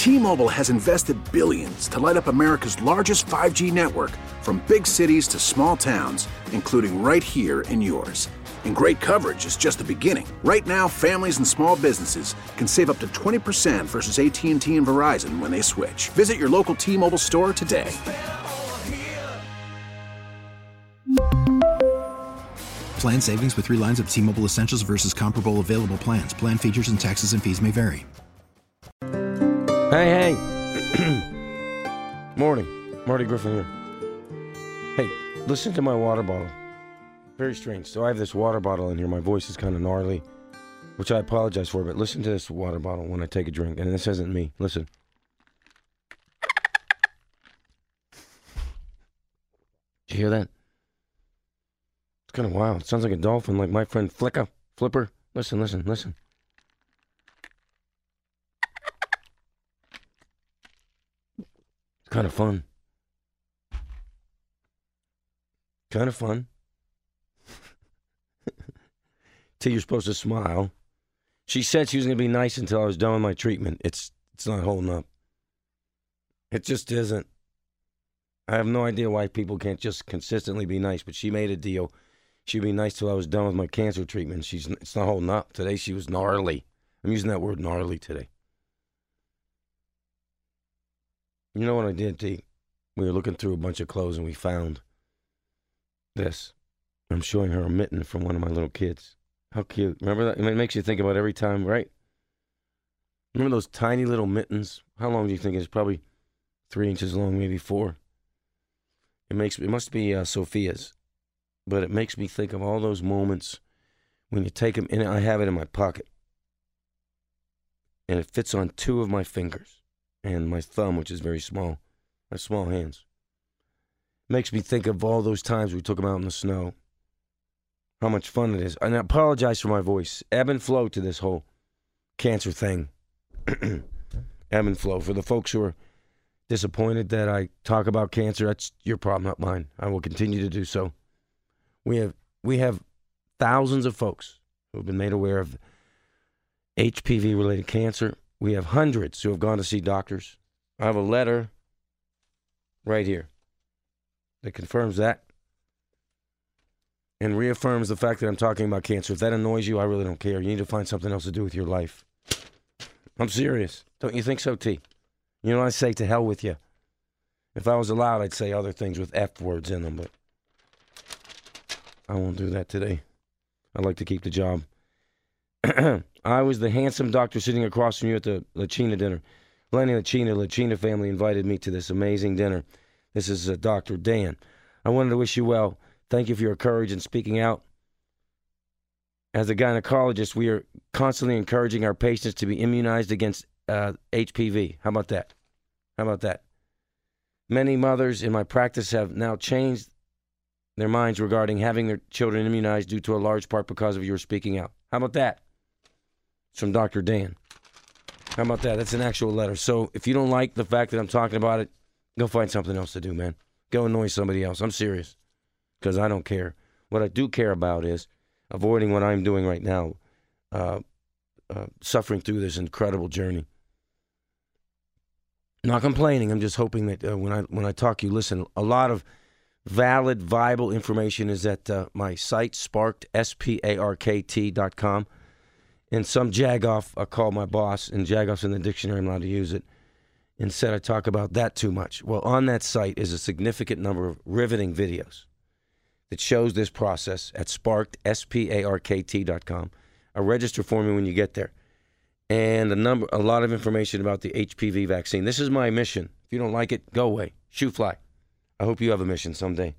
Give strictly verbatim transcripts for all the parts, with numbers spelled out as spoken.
T-Mobile has invested billions to light up America's largest five G network, from big cities to small towns, including right here in yours. And great coverage is just the beginning. Right now, families and small businesses can save up to twenty percent versus A T and T and Verizon when they switch. Visit your local T-Mobile store today. Plan savings with three lines of T-Mobile Essentials versus comparable available plans. Plan features and taxes and fees may vary. Hey, hey. Morning. Marty Griffin here. Hey, listen to my water bottle. Very strange. So I have this water bottle in here. My voice is kind of gnarly, which I apologize for, but listen to this water bottle when I take a drink. And this isn't me. Listen. Did you hear that? It's kind of wild. It sounds like a dolphin, like my friend Flicka, Flipper. Listen, listen, listen. It's kind of fun. Kind of fun. Till you're supposed to smile. She said she was going to be nice until I was done with my treatment. It's it's not holding up. It just isn't. I have no idea why people can't just consistently be nice, but she made a deal. She'd be nice till I was done with my cancer treatment. She's It's not holding up. Today she was gnarly. I'm using that word gnarly today. You know what I did, T? We were looking through a bunch of clothes and we found this. I'm showing her a mitten from one of my little kids. How cute. Remember that? It makes you think about every time, right? Remember those tiny little mittens? How long do you think it is? Probably three inches long, maybe four. It makes it must be uh, Sophia's. But it makes me think of all those moments when you take them, and I have it in my pocket. And it fits on two of my fingers and my thumb, which is very small. My small hands. It makes me think of all those times we took them out in the snow. How much fun it is. And I apologize for my voice. Ebb and flow to this whole cancer thing. Ebb and flow. For the folks who are disappointed that I talk about cancer, that's your problem, not mine. I will continue to do so. We have we have thousands of folks who have been made aware of H P V-related cancer. We have hundreds who have gone to see doctors. I have a letter right here that confirms that and reaffirms the fact that I'm talking about cancer. If that annoys you, I really don't care. You need to find something else to do with your life. I'm serious. Don't you think so, T? You know what I say? To hell with you. If I was allowed, I'd say other things with F words in them, but I won't do that today. I'd like to keep the job. I was the handsome doctor sitting across from you at the Lachina dinner. Lenny Lachina, Lachina family invited me to this amazing dinner. This is uh, Doctor Dan. I wanted to wish you well. Thank you for your courage in speaking out. As a gynecologist, we are constantly encouraging our patients to be immunized against uh, H P V. How about that? How about that? Many mothers in my practice have now changed their minds regarding having their children immunized due to a large part because of your speaking out. How about that? It's from Doctor Dan. How about that? That's an actual letter. So if you don't like the fact that I'm talking about it, go find something else to do, man. Go annoy somebody else. I'm serious. Because I don't care. What I do care about is avoiding what I'm doing right now, uh, uh, suffering through this incredible journey. Not complaining. I'm just hoping that uh, when I when I talk, you listen. A lot of valid, viable information is at uh, my site, Sparked, S P A R K T dot com. And some jagoff, I call my boss, and jagoff's in the dictionary, I'm allowed to use it, and said I talk about that too much. Well, on that site is a significant number of riveting videos that shows this process at Sparked, S P A R K T dot com. I register for me when you get there. And a number, a lot of information about the H P V vaccine. This is my mission. If you don't like it, go away. Shoot fly. I hope you have a mission someday.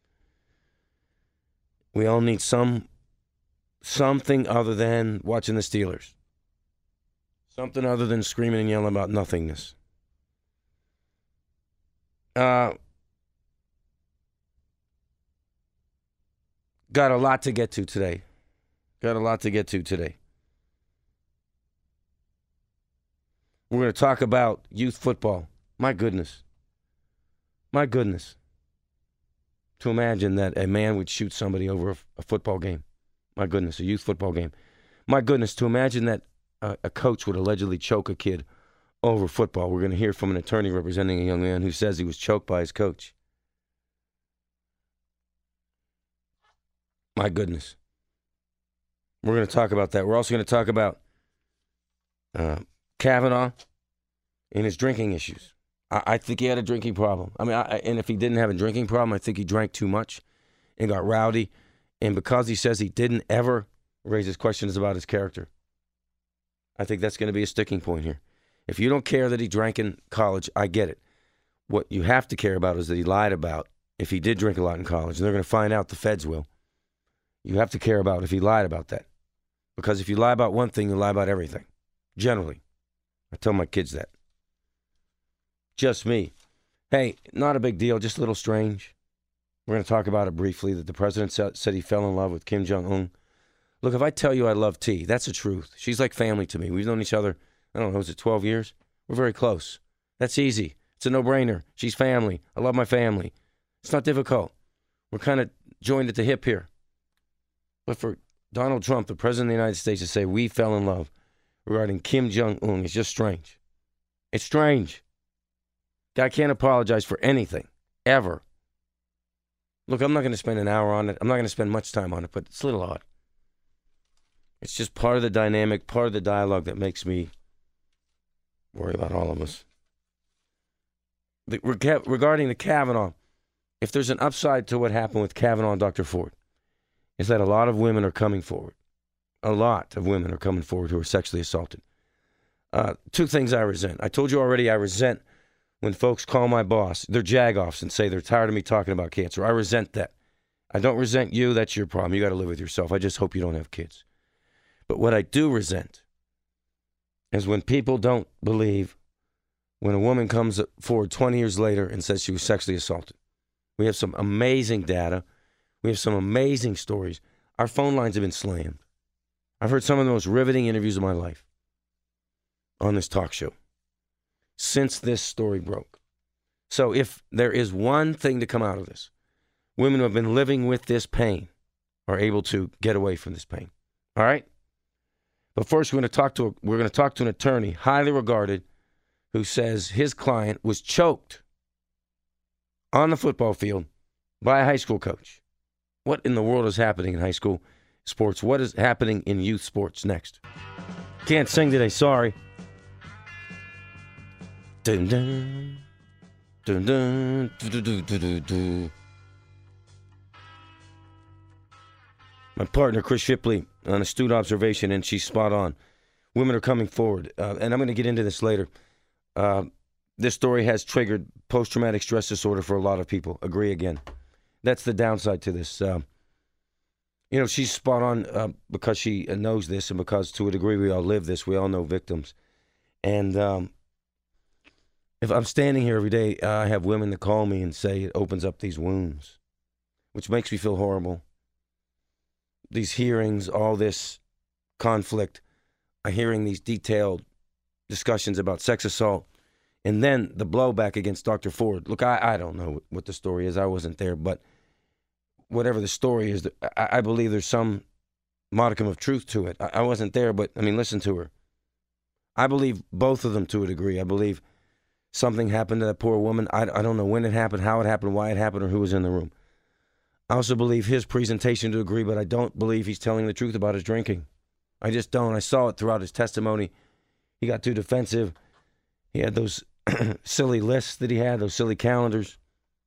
We all need some something other than watching the Steelers. Something other than screaming and yelling about nothingness. Uh, got a lot to get to today. Got a lot to get to today. We're going to talk about youth football. My goodness. My goodness. To imagine that a man would shoot somebody over a, a football game. My goodness, a youth football game. My goodness, to imagine that uh, a coach would allegedly choke a kid over football. We're going to hear from an attorney representing a young man who says he was choked by his coach. My goodness. We're going to talk about that. We're also going to talk about uh, Kavanaugh and his drinking issues. I, I think he had a drinking problem. I mean, I, and if he didn't have a drinking problem, I think he drank too much and got rowdy. And because he says he didn't ever raise his questions about his character, I think that's going to be a sticking point here. If you don't care that he drank in college, I get it. What you have to care about is that he lied about if he did drink a lot in college. And they're going to find out, the feds will. You have to care about if he lied about that. Because if you lie about one thing, you lie about everything. Generally. I tell my kids that. Just me. Hey, not a big deal, just a little strange. We're going to talk about it briefly, that the president said he fell in love with Kim Jong-un. Look, if I tell you I love T, that's the truth. She's like family to me. We've known each other, I don't know, was it twelve years? We're very close. That's easy. It's a no-brainer. She's family. I love my family. It's not difficult. We're kind of joined at the hip here. But for Donald Trump, the president of the United States, to say we fell in love regarding Kim Jong-un is just strange. It's strange. Guy can't apologize for anything, ever. Look, I'm not going to spend an hour on it. I'm not going to spend much time on it, but it's a little odd. It's just part of the dynamic, part of the dialogue that makes me worry about all of us. The, regarding the Kavanaugh, if there's an upside to what happened with Kavanaugh and Doctor Ford, is that a lot of women are coming forward. A lot of women are coming forward who are sexually assaulted. Uh, two things I resent. I told you already I resent when folks call my boss, they're jagoffs, and say they're tired of me talking about cancer. I resent that. I don't resent you. That's your problem. You got to live with yourself. I just hope you don't have kids. But what I do resent is when people don't believe when a woman comes forward twenty years later and says she was sexually assaulted. We have some amazing data. We have some amazing stories. Our phone lines have been slammed. I've heard some of the most riveting interviews of my life on this talk show since this story broke. So if there is one thing to come out of this, women who have been living with this pain are able to get away from this pain. All right? But first, we're going to talk to a, we're going to talk to an attorney, highly regarded, who says his client was choked on the football field by a high school coach. What in the world is happening in high school sports? What is happening in youth sports next? Can't sing today, sorry. Dun dun dun dun dun dun dun dun. My partner, Chris Shipley, an astute observation, and she's spot on. Women are coming forward, uh, and I'm going to get into this later. Uh, this story has triggered post-traumatic stress disorder for a lot of people. Agree again. That's the downside to this. Uh, you know, she's spot on uh, because she knows this, and because to a degree we all live this. We all know victims. And um, if I'm standing here every day, uh, I have women that call me and say it opens up these wounds, which makes me feel horrible. These hearings, all this conflict, I'm hearing these detailed discussions about sex assault, and then the blowback against Doctor Ford. Look, I, I don't know what the story is. I wasn't there, but whatever the story is, I, I believe there's some modicum of truth to it. I, I wasn't there, but, I mean, listen to her. I believe both of them to a degree. I believe something happened to that poor woman. I, I don't know when it happened, how it happened, why it happened, or who was in the room. I also believe his presentation to a degree, but I don't believe he's telling the truth about his drinking. I just don't. I saw it throughout his testimony. He got too defensive. He had those silly lists that he had, those silly calendars.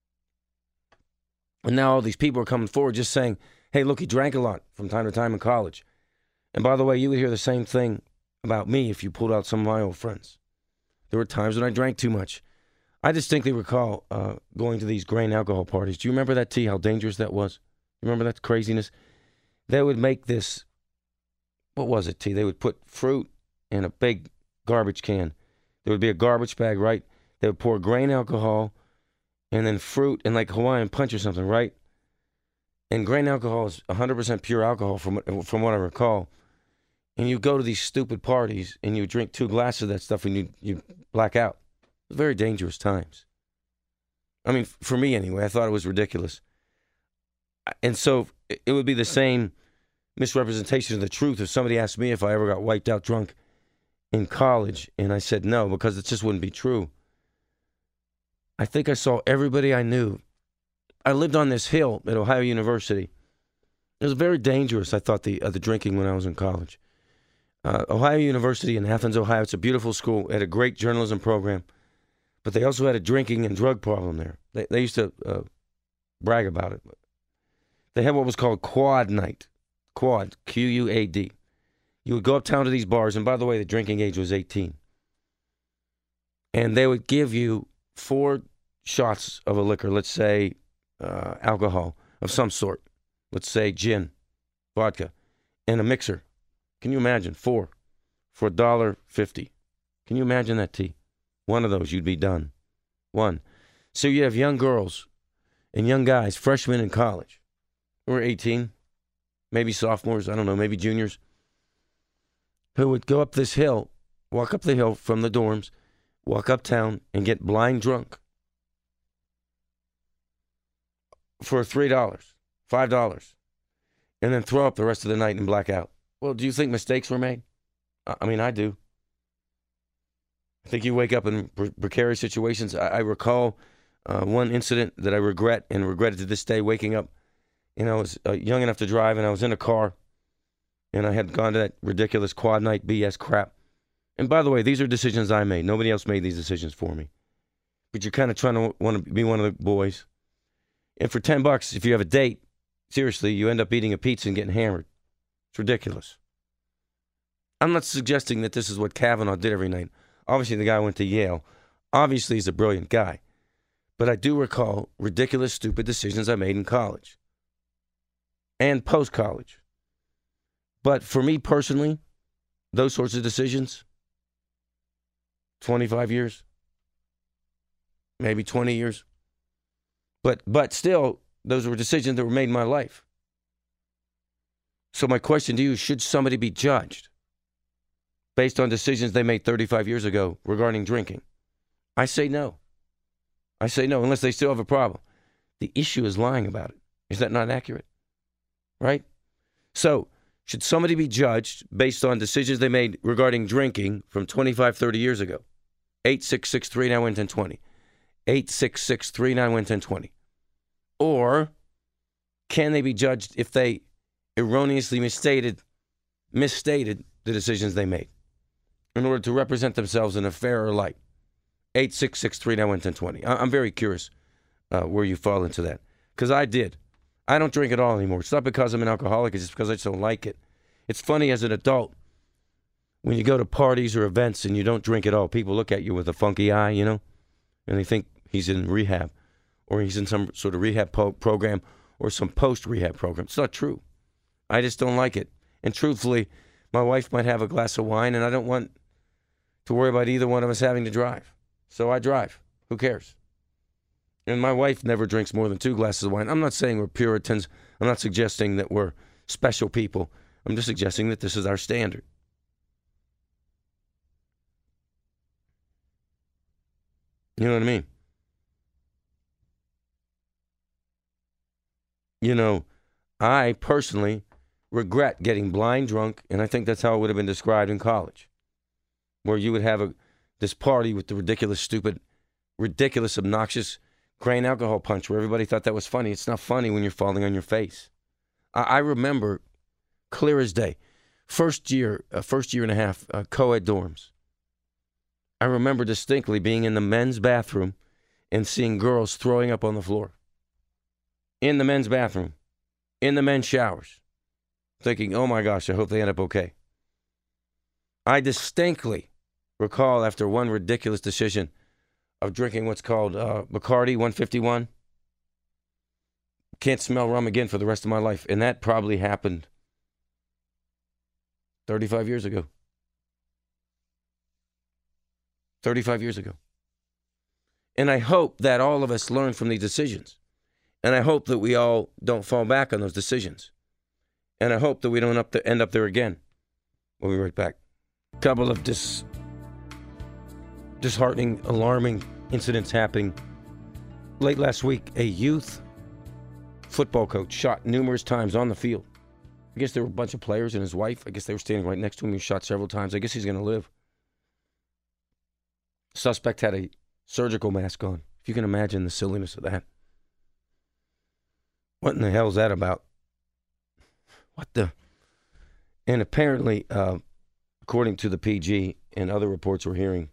And now all these people are coming forward just saying, hey, look, he drank a lot from time to time in college. And by the way, you would hear the same thing about me if you pulled out some of my old friends. There were times when I drank too much. I distinctly recall uh, going to these grain alcohol parties. Do you remember that, T, how dangerous that was? You remember that craziness? They would make this, what was it, T? They would put fruit in a big garbage can. There would be a garbage bag, right? They would pour grain alcohol and then fruit and like Hawaiian Punch or something, right? And grain alcohol is one hundred percent pure alcohol from, from what I recall. And you go to these stupid parties and you drink two glasses of that stuff and you, you black out. Very dangerous times. I mean, for me anyway, I thought it was ridiculous. And so it would be the same misrepresentation of the truth if somebody asked me if I ever got wiped out drunk in college, and I said no because it just wouldn't be true. I think I saw everybody I knew. I lived on this hill at Ohio University. It was very dangerous, I thought, the uh, the drinking when I was in college. Uh, Ohio University in Athens, Ohio, it's a beautiful school. It had a great journalism program, but they also had a drinking and drug problem there. They, they used to uh, brag about it. They had what was called quad night. Quad, Q U A D. You would go uptown to these bars, and by the way, the drinking age was eighteen. And they would give you four shots of a liquor, let's say uh, alcohol of some sort. Let's say gin, vodka, and a mixer. Can you imagine? Four for a dollar fifty. Can you imagine that, T? One of those, you'd be done. One. So you have young girls and young guys, freshmen in college, who are eighteen, maybe sophomores, I don't know, maybe juniors, who would go up this hill, walk up the hill from the dorms, walk uptown, and get blind drunk for three dollars, five dollars, and then throw up the rest of the night and black out. Well, do you think mistakes were made? I mean, I do. I think you wake up in pre- precarious situations. I, I recall uh, one incident that I regret and regret it to this day, waking up, and I was uh, young enough to drive, and I was in a car, and I had gone to that ridiculous quad night B S crap. And by the way, these are decisions I made. Nobody else made these decisions for me. But you're kind of trying to want to be one of the boys. And for ten bucks, if you have a date, seriously, you end up eating a pizza and getting hammered. It's ridiculous. I'm not suggesting that this is what Kavanaugh did every night. Obviously, the guy went to Yale. Obviously, he's a brilliant guy. But I do recall ridiculous, stupid decisions I made in college and post-college. But for me personally, those sorts of decisions, twenty-five years, maybe twenty years. But but still, those were decisions that were made in my life. So my question to you, should somebody be judged based on decisions they made thirty-five years ago regarding drinking? I say no. I say no, unless they still have a problem. The issue is lying about it. Is that not accurate? Right? So, should somebody be judged based on decisions they made regarding drinking from twenty-five, thirty years ago? eight six six, three nine one, one zero two zero. eight six six, three nine one, one zero two zero. Or can they be judged if they erroneously misstated, misstated the decisions they made in order to represent themselves in a fairer light? eight six six, three nine one, one zero two zero. I'm very curious uh, where you fall into that. Because I did. I don't drink at all anymore. It's not because I'm an alcoholic. It's just because I just don't like it. It's funny as an adult, when you go to parties or events and you don't drink at all, people look at you with a funky eye, you know, and they think he's in rehab or he's in some sort of rehab po- program or some post-rehab program. It's not true. I just don't like it. And truthfully, my wife might have a glass of wine, and I don't want to worry about either one of us having to drive. So I drive. Who cares? And my wife never drinks more than two glasses of wine. I'm not saying we're Puritans. I'm not suggesting that we're special people. I'm just suggesting that this is our standard. You know what I mean? You know, I personally regret getting blind drunk, and I think that's how it would have been described in college, where you would have a this party with the ridiculous, stupid, ridiculous, obnoxious grain alcohol punch where everybody thought that was funny. It's not funny when you're falling on your face. I, I remember, clear as day, first year, uh, first year and a half, uh, co-ed dorms. I remember distinctly being in the men's bathroom and seeing girls throwing up on the floor. In the men's bathroom. In the men's showers. Thinking, oh my gosh, I hope they end up okay. I distinctly recall after one ridiculous decision of drinking what's called uh, Bacardi one fifty-one. Can't smell rum again for the rest of my life. And that probably happened thirty-five years ago. thirty-five years ago. And I hope that all of us learn from these decisions. And I hope that we all don't fall back on those decisions. And I hope that we don't up to end up there again. We'll be right back. A couple of dis, disheartening, alarming incidents happening. Late last week, a youth football coach shot numerous times on the field. I guess there were a bunch of players and his wife. I guess they were standing right next to him. He shot several times. I guess he's going to live. Suspect had a surgical mask on. If you can imagine the silliness of that. What in the hell is that about? What the? And apparently, uh, according to the P G and other reports we're hearing,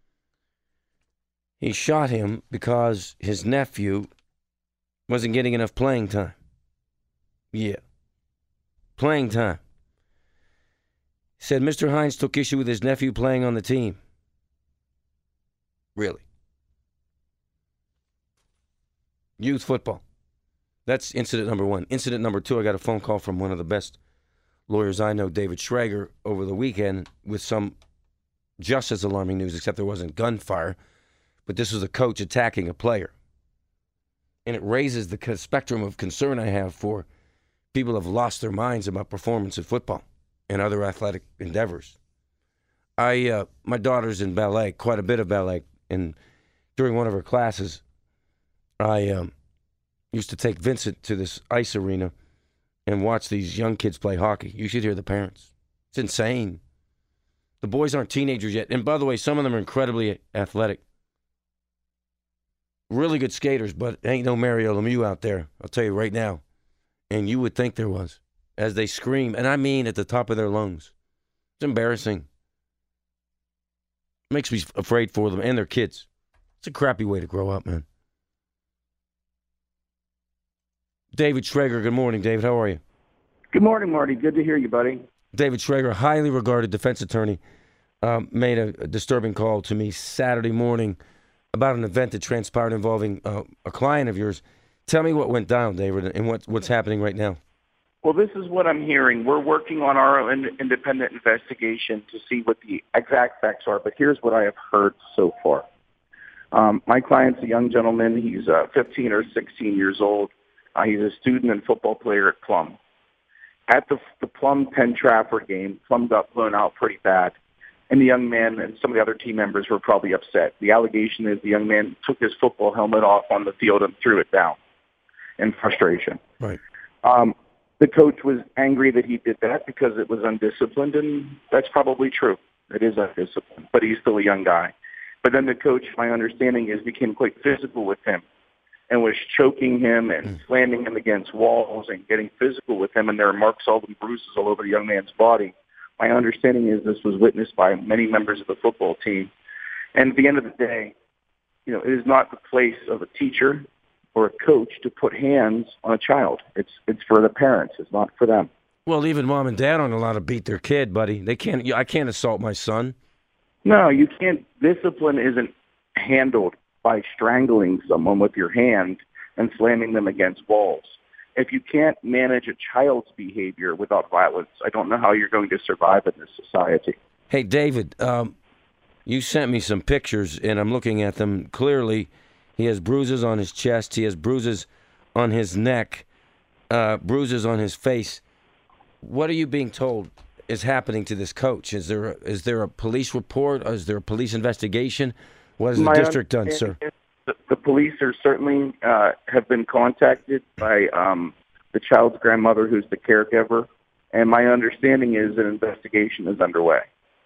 he shot him because his nephew wasn't getting enough playing time. Yeah. Playing time. He said Mister Hines took issue with his nephew playing on the team. Really? Youth football. That's incident number one. Incident number two, I got a phone call from one of the best lawyers I know, David Schrager, over the weekend with some just as alarming news, except there wasn't gunfire. But this was a coach attacking a player. And it raises the spectrum of concern I have for people who have lost their minds about performance in football and other athletic endeavors. I, uh, my daughter's in ballet, quite a bit of ballet, and during one of her classes, I um, used to take Vincent to this ice arena and watch these young kids play hockey. You should hear the parents. It's insane. The boys aren't teenagers yet. And by the way, some of them are incredibly athletic. Really good skaters, but ain't no Mario Lemieux out there, I'll tell you right now. And you would think there was, as they scream, and I mean at the top of their lungs. It's embarrassing. Makes me afraid for them and their kids. It's a crappy way to grow up, man. David Schrager, good morning, David. How are you? Good morning, Marty. Good to hear you, buddy. David Schrager, highly regarded defense attorney, um, made a, a disturbing call to me Saturday morning about an event that transpired involving uh, a client of yours. Tell me what went down, David, and what, what's happening right now. Well, this is what I'm hearing. We're working on our own independent investigation to see what the exact facts are, but here's what I have heard so far. Um, my client's a young gentleman. He's uh, fifteen or sixteen years old. Uh, he's a student and football player at Plum. At the, the Plum Penn Trafford game, Plum got blown out pretty bad, and the young man and some of the other team members were probably upset. The allegation is the young man took his football helmet off on the field and threw it down in frustration. Right. Um, the coach was angry that he did that because it was undisciplined, and that's probably true. It is undisciplined, but he's still a young guy. But then the coach, my understanding is, became quite physical with him and was choking him and mm. slamming him against walls and getting physical with him, and there are marks, all and bruises all over the young man's body. My understanding is this was witnessed by many members of the football team. And at the end of the day, you know, it is not the place of a teacher or a coach to put hands on a child. It's it's for the parents. It's not for them. Well, even mom and dad aren't allowed to beat their kid, buddy. They can't. I can't assault my son. No, you can't. Discipline isn't handled by strangling someone with your hand and slamming them against walls. If you can't manage a child's behavior without violence, I don't know how you're going to survive in this society. Hey, David, um, you sent me some pictures, and I'm looking at them. Clearly, he has bruises on his chest. He has bruises on his neck, uh, bruises on his face. What are you being told is happening to this coach? Is there a, is there a police report? Is there a police investigation? What has the My district done, sir? The, the police are certainly uh, have been contacted by um, the child's grandmother, who's the caregiver, and my understanding is an investigation is underway.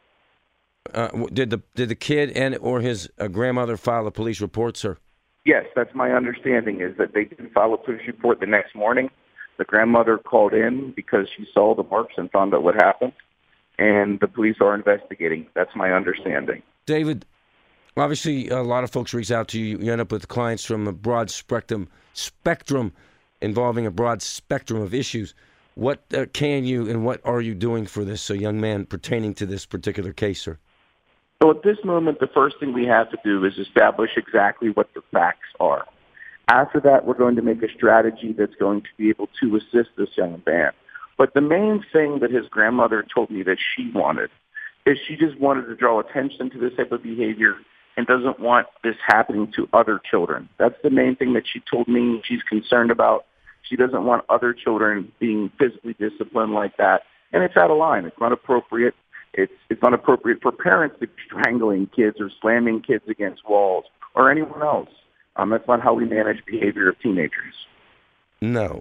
Uh, did the did the kid and or his uh, grandmother file a police report, sir? Yes, that's my understanding, is that they did file a police report the next morning. The grandmother called in because she saw the marks and found out what happened, and the police are investigating. That's my understanding. David, obviously a lot of folks reach out to you. You end up with clients from a broad spectrum, spectrum involving a broad spectrum of issues. What uh, can you and what are you doing for this uh, young man pertaining to this particular case, sir? So at this moment, the first thing we have to do is establish exactly what the facts are. After that, we're going to make a strategy that's going to be able to assist this young man. But the main thing that his grandmother told me that she wanted is she just wanted to draw attention to this type of behavior and doesn't want this happening to other children. That's the main thing that she told me she's concerned about. She doesn't want other children being physically disciplined like that. And it's out of line. It's not appropriate. It's it's not appropriate for parents to be strangling kids or slamming kids against walls or anyone else. Um, that's not how we manage behavior of teenagers. No.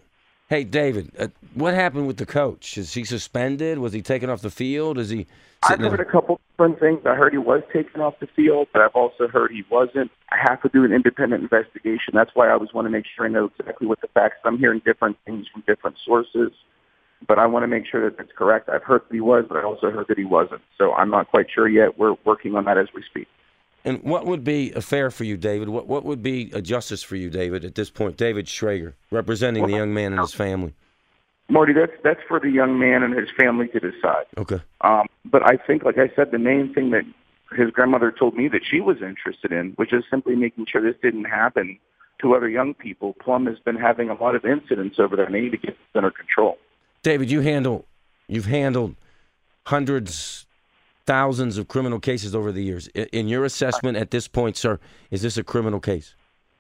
Hey, David, uh, what happened with the coach? Is he suspended? Was he taken off the field? Is he? I've heard a couple different things. I heard he was taken off the field, but I've also heard he wasn't. I have to do an independent investigation. That's why I always want to make sure I know exactly what the facts. I'm hearing different things from different sources, but I want to make sure that it's correct. I've heard that he was, but I also heard that he wasn't. So I'm not quite sure yet. We're working on that as we speak. And what would be a fair for you, David? What what would be a justice for you, David, at this point? David Schrager, representing well, the young man and his family. Marty, that's that's for the young man and his family to decide. Okay. Um, but I think, like I said, the main thing that his grandmother told me that she was interested in, which is simply making sure this didn't happen to other young people. Plum has been having a lot of incidents over there, and they need to get this under control. David, you handle, you've handled hundreds, thousands of criminal cases over the years. In your assessment at this point, sir, is this a criminal case?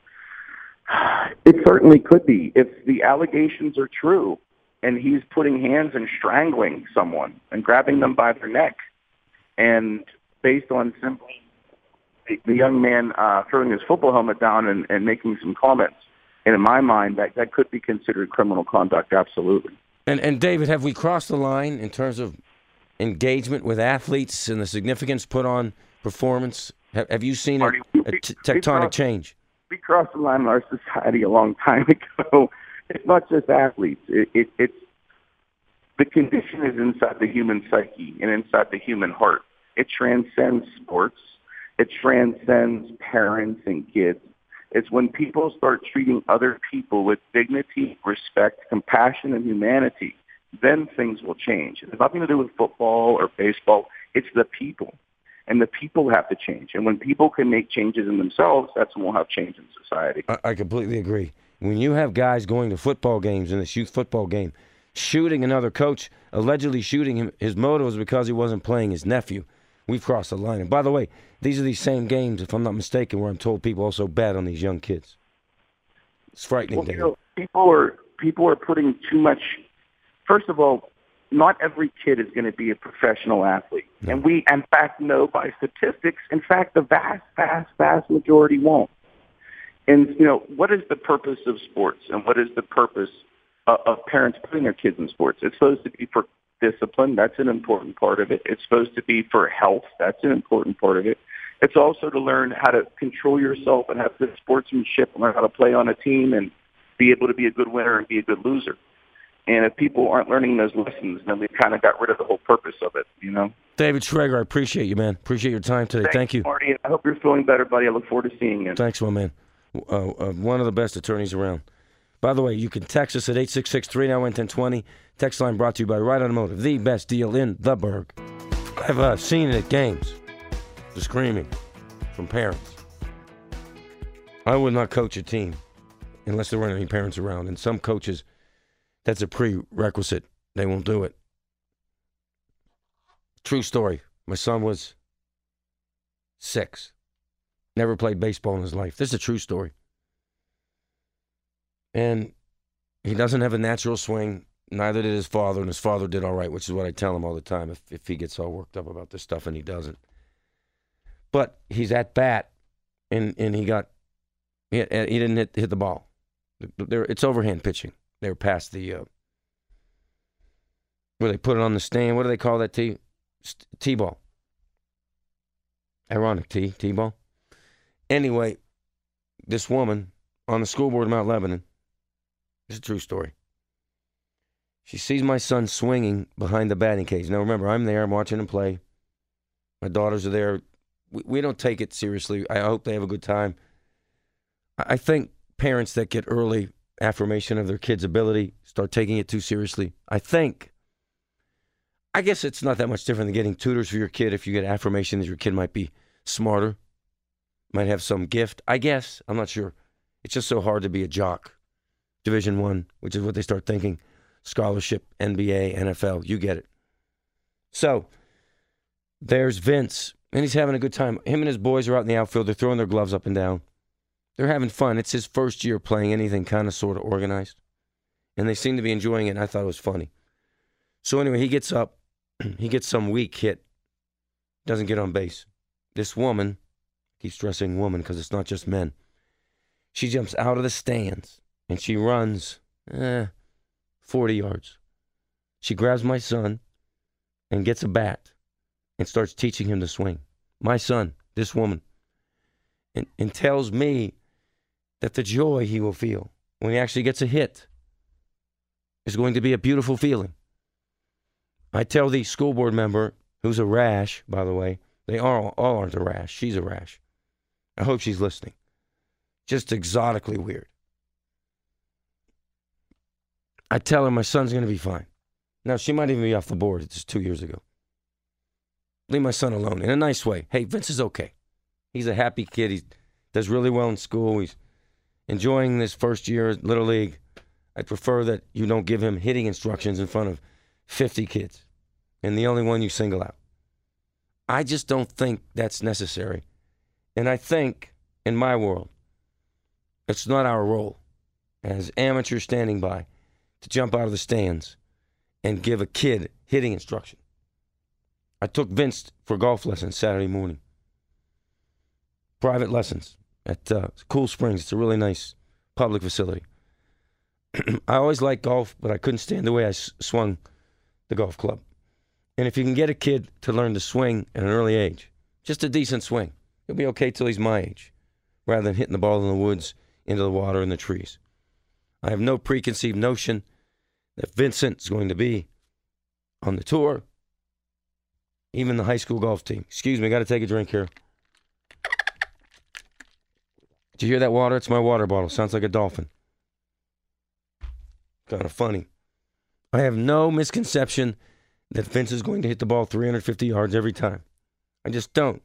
It certainly could be. If the allegations are true, and he's putting hands and strangling someone and grabbing them by their neck. And based on simply the young man uh, throwing his football helmet down and, and making some comments, and in my mind, that, that could be considered criminal conduct, absolutely. And, and David, have we crossed the line in terms of engagement with athletes and the significance put on performance? Have, have you seen Marty, a, we, a t- tectonic crossed, change? We crossed the line in our society a long time ago. It's not just athletes. It, it, it's the condition is inside the human psyche and inside the human heart. It transcends sports. It transcends parents and kids. It's when people start treating other people with dignity, respect, compassion, and humanity, then things will change. It has nothing to do with football or baseball. It's the people. And the people have to change. And when people can make changes in themselves, that's when we'll have change in society. I, I completely agree. When you have guys going to football games in this youth football game, shooting another coach, allegedly shooting him, his motive was because he wasn't playing his nephew. We've crossed the line. And by the way, these are these same games, if I'm not mistaken, where I'm told people also bet on these young kids. It's frightening. Well, you know, people are people are putting too much. First of all, not every kid is going to be a professional athlete, no. And we, in fact, know by statistics. In fact, the vast, vast, vast majority won't. And, you know, what is the purpose of sports and what is the purpose of, of parents putting their kids in sports? It's supposed to be for discipline. That's an important part of it. It's supposed to be for health. That's an important part of it. It's also to learn how to control yourself and have good sportsmanship and learn how to play on a team and be able to be a good winner and be a good loser. And if people aren't learning those lessons, then we've kind of got rid of the whole purpose of it, you know? David Schrager, I appreciate you, man. Appreciate your time today. Thanks, Thank you. Marty. I hope you're feeling better, buddy. I look forward to seeing you. Thanks, my man. Uh, uh, one of the best attorneys around. By the way, you can text us at eight six six, three nine one, one zero two zero. Text line brought to you by Ride Automotive, the best deal in the burg. I've uh, seen it at games. The screaming from parents. I would not coach a team unless there weren't any parents around. And some coaches, that's a prerequisite. They won't do it. True story. My son was six. Never played baseball in his life. This is a true story. And he doesn't have a natural swing. Neither did his father, and his father did all right, which is what I tell him all the time if, if he gets all worked up about this stuff, and he doesn't. But he's at bat, and, and he got he, he didn't hit hit the ball. There, it's overhand pitching. They were past the uh, where they put it on the stand. What do they call that tee? T-ball. Ironic T, T-ball. Anyway, this woman on the school board of Mount Lebanon, this is a true story. She sees my son swinging behind the batting cage. Now remember, I'm there, I'm watching him play. My daughters are there. We, we don't take it seriously. I hope they have a good time. I think parents that get early affirmation of their kid's ability start taking it too seriously. I think, I guess it's not that much different than getting tutors for your kid if you get affirmation that your kid might be smarter, might have some gift. I guess. I'm not sure. It's just so hard to be a jock. Division One, which is what they start thinking. Scholarship, N B A, N F L. You get it. So, there's Vince, and he's having a good time. Him and his boys are out in the outfield. They're throwing their gloves up and down. They're having fun. It's his first year playing anything kind of sort of organized. And they seem to be enjoying it, and I thought it was funny. So anyway, he gets up. He gets some weak hit. Doesn't get on base. This woman, keep stressing woman because it's not just men. She jumps out of the stands, and she runs eh, forty yards. She grabs my son and gets a bat and starts teaching him to swing. My son, this woman, and, and tells me that the joy he will feel when he actually gets a hit is going to be a beautiful feeling. I tell the school board member, who's a rash, by the way, they all, all aren't a rash. She's a rash. I hope she's listening. Just exotically weird. I tell her my son's going to be fine. Now, she might even be off the board. It's two years ago. Leave my son alone in a nice way. Hey, Vince is okay. He's a happy kid. He does really well in school. He's enjoying this first year at Little League. I prefer that you don't give him hitting instructions in front of fifty kids and the only one you single out. I just don't think that's necessary. And I think, in my world, it's not our role as amateurs standing by to jump out of the stands and give a kid hitting instruction. I took Vince for golf lessons Saturday morning. Private lessons at uh, Cool Springs. It's a really nice public facility. I always liked golf, but I couldn't stand the way I s- swung the golf club. And if you can get a kid to learn to swing at an early age, just a decent swing, he'll be okay till he's my age, rather than hitting the ball in the woods, into the water, and the trees. I have no preconceived notion that Vincent's going to be on the tour, even the high school golf team. Excuse me, I got to take a drink here. Did you hear that water? It's my water bottle. Sounds like a dolphin. Kind of funny. I have no misconception that Vince is going to hit the ball three hundred fifty yards every time. I just don't.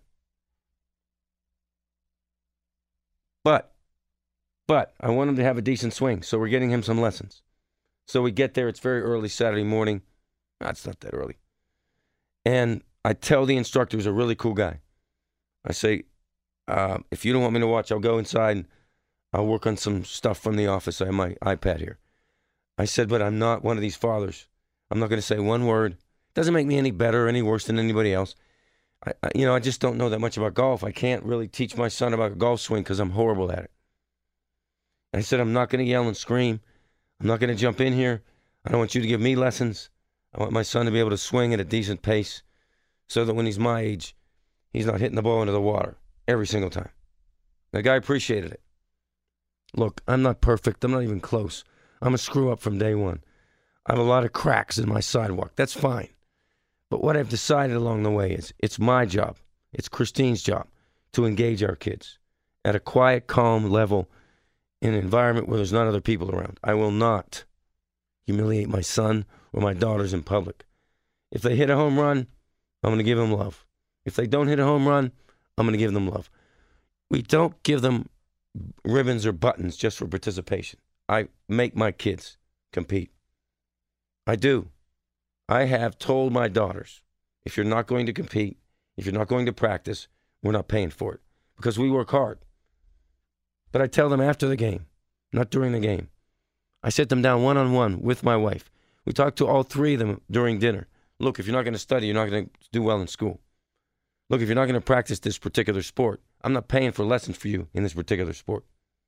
But, but I want him to have a decent swing, so we're getting him some lessons. So we get there, it's very early Saturday morning. Ah, it's not that early. And I tell the instructor, who's a really cool guy, I say, uh, if you don't want me to watch, I'll go inside and I'll work on some stuff from the office. I have my iPad here. I said, but I'm not one of these fathers. I'm not going to say one word. Doesn't make me any better or any worse than anybody else. I, I, you know, I just don't know that much about golf. I can't really teach my son about a golf swing because I'm horrible at it. And I said, I'm not going to yell and scream. I'm not going to jump in here. I don't want you to give me lessons. I want my son to be able to swing at a decent pace so that when he's my age, he's not hitting the ball into the water every single time. The guy appreciated it. Look, I'm not perfect. I'm not even close. I'm a screw up from day one. I have a lot of cracks in my sidewalk. That's fine. But what I've decided along the way is it's my job, it's Christine's job to engage our kids at a quiet, calm level in an environment where there's not other people around. I will not humiliate my son or my daughters in public. If they hit a home run, I'm going to give them love. If they don't hit a home run, I'm going to give them love. We don't give them ribbons or buttons just for participation. I make my kids compete. I do. I have told my daughters, if you're not going to compete, if you're not going to practice, we're not paying for it because we work hard. But I tell them after the game, not during the game. I sit them down one-on-one with my wife. We talk to all three of them during dinner. Look, if you're not going to study, you're not going to do well in school. Look, if you're not going to practice this particular sport, I'm not paying for lessons for you in this particular sport.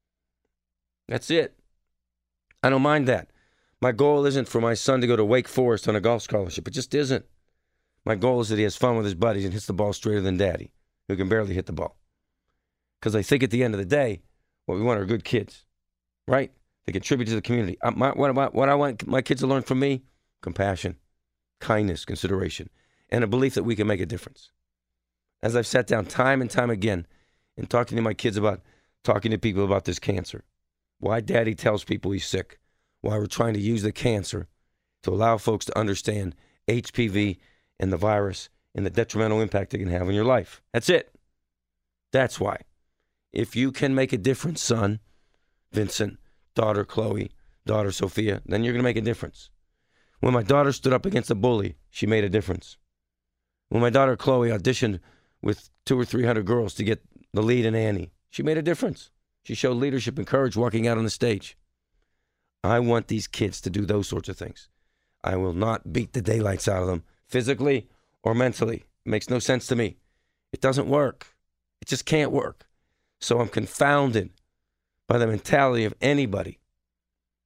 That's it. I don't mind that. My goal isn't for my son to go to Wake Forest on a golf scholarship. It just isn't. My goal is that he has fun with his buddies and hits the ball straighter than daddy, who can barely hit the ball. Because I think at the end of the day, what we want are good kids, right? They contribute to the community. I, my, what, I, what I want my kids to learn from me, compassion, kindness, consideration, and a belief that we can make a difference. As I've sat down time and time again and talking to my kids about, talking to people about this cancer, why daddy tells people he's sick, why we're trying to use the cancer to allow folks to understand H P V and the virus and the detrimental impact it can have on your life. That's it. That's why. If you can make a difference, son, Vincent, daughter Chloe, daughter Sophia, then you're going to make a difference. When my daughter stood up against a bully, she made a difference. When my daughter Chloe auditioned with two or three hundred girls to get the lead in Annie, she made a difference. She showed leadership and courage walking out on the stage. I want these kids to do those sorts of things. I will not beat the daylights out of them physically or mentally. It makes no sense to me. It doesn't work. It just can't work. So I'm confounded by the mentality of anybody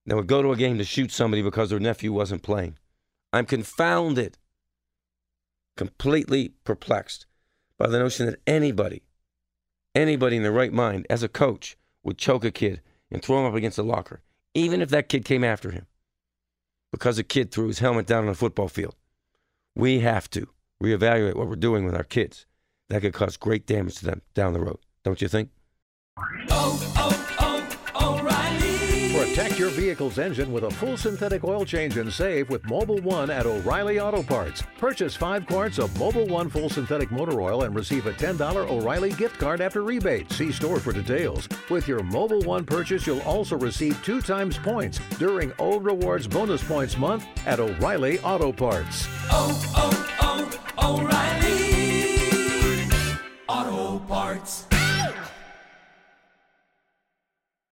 that would go to a game to shoot somebody because their nephew wasn't playing. I'm confounded, completely perplexed by the notion that anybody, anybody in their right mind, as a coach, would choke a kid and throw him up against a locker, even if that kid came after him, because a kid threw his helmet down on a football field. We have to reevaluate what we're doing with our kids. That could cause great damage to them down the road. Don't you think? Oh, oh, oh, O'Reilly. Protect your vehicle's engine with a full synthetic oil change and save with Mobil One at O'Reilly Auto Parts. Purchase five quarts of Mobil One full synthetic motor oil and receive a ten dollars O'Reilly gift card after rebate. See store for details. With your Mobil One purchase, you'll also receive two times points during O Rewards Bonus Points Month at O'Reilly Auto Parts. Oh, oh, oh, O'Reilly Auto Parts.